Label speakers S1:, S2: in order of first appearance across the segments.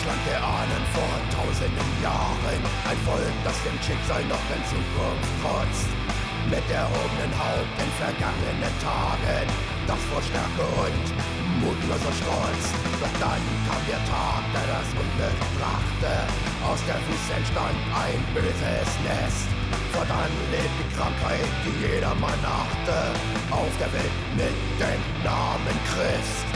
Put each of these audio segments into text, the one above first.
S1: Deutschland der Ahnen vor tausenden Jahren. Ein Volk, das dem Schicksal noch in Zukunft trotzt. Mit erhobenen Haupt in vergangenen Tagen, das vor Stärke und mutloser Stolz. Doch dann kam der Tag, der das Unglück brachte. Aus der Wüste entstand ein böses Nest. Fortan lebt die Krankheit, die jedermann achte, auf der Welt mit dem Namen Christ.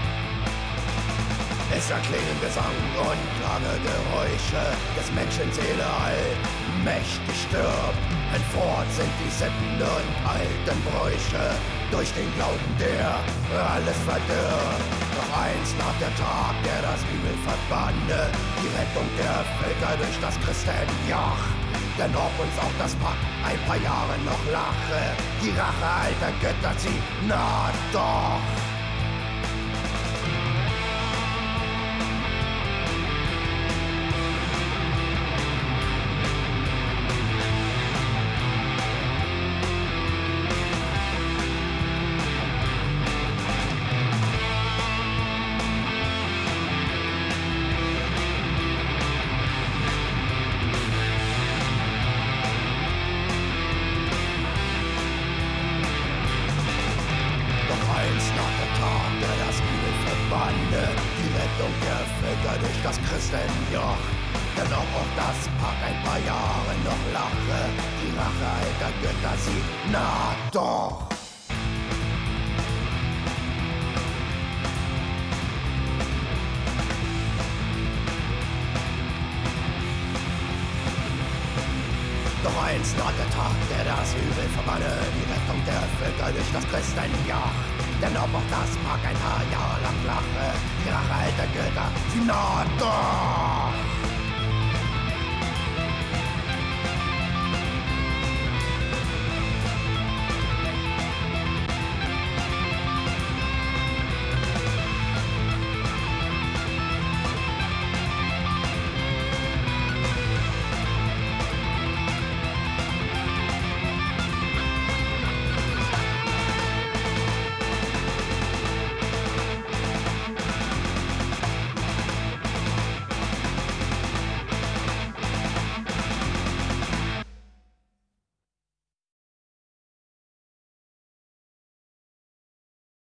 S1: Es erklingen Gesang und Klagegeräusche des Menschen Seele allmächtig stirbt. Entfort sind die Sitten und alten Bräuche, durch den Glauben, der alles verdirbt. Doch einst naht der Tag, der das Übel verbannte, die Rettung der Völker durch das Christenjoch. Denn ob uns auch das Pack ein paar Jahre noch lache, die Rache alter Götter, sie naht doch. Die Rettung der Völker durch das Christenjoch. Denn ob auch das Pack ein paar Jahre noch lache, die Rache alter Götter, sie naht doch. Doch einst naht der Tag, der das Übel verbanne, die Rettung der Völker durch das Christenjoch. Denn ob auch das Pack ein paar Jahre lang lache, die Rache alter Götter, sie naht doch.